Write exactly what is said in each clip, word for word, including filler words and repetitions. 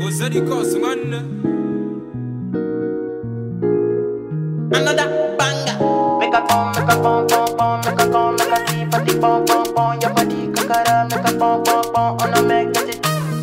was that cause man? Another banger. Make a pom, make a pom pom pom, make a pom, make a keep a deep pom pom pom. Your body kakara, make a pom pom pom. On a make it.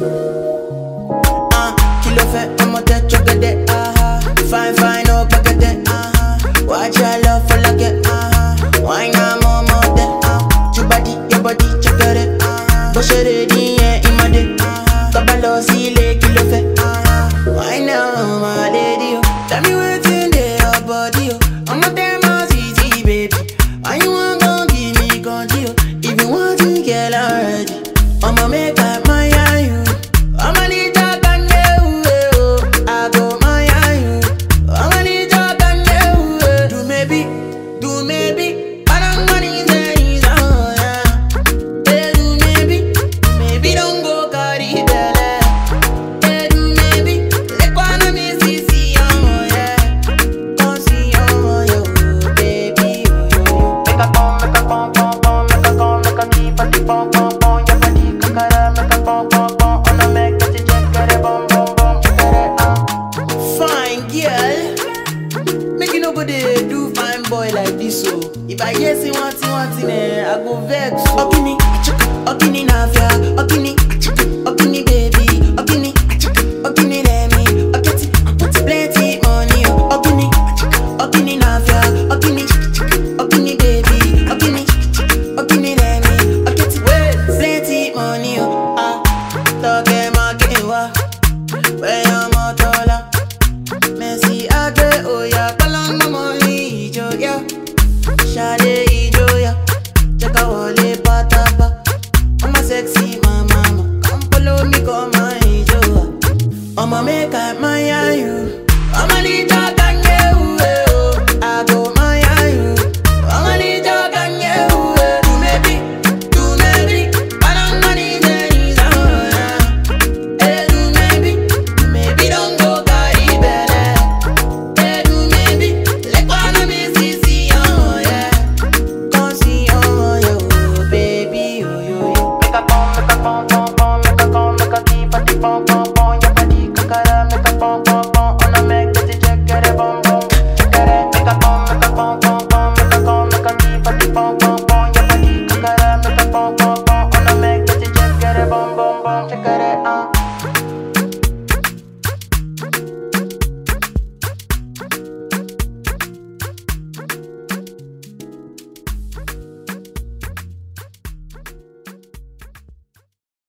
Ah, kilo fe, I'm a touch of it. Ah, fine fine, no packet it. Ah, watch your love for like it. Ah, why not more more than ah, your body, your body, check it. Ah, push it in, yeah, in my day. Ah, kabalo sile kilo fe. Ah, why now, my lady? Tell me what's in there, your body. I'm a damn easy, baby. Why you want gon' give me control? If you want to get already, I'ma make up my you. I'ma need your gun, I go my you. I'ma need your gun, do maybe, do maybe. But I'm gonna need these, oh yeah. Hey, do maybe, maybe don't go carry belly. Hey, do maybe, let one of me see, see, oh yeah. Come see, oh yo, baby, oh yo. Make a pom, make a pom, pom, pom, make a pom, make a keep a deep pom, pom, pom. Your body kakara, make a pom, pom, pom. On a make it check, get it, bom, bom, bom, check it, ah. Fine girl, make you no go dey do fine boy like this, so if I hear say one thing, one thing, eh, I go vex. So. Okini, okini navia, okini, okini baby, okini, okini lemi, okiti, put plenty money, oh. Okini, okini navia, okini, okini baby, okini, okini lemi, okiti, plenty money, oh. Ah, toge makewa, where your motola, Messi age oya, kalanga money ijo ya, shade ijo ya, cheka wale patapa, I'm a sexy mama, come follow me, come on ijo, I'ma make a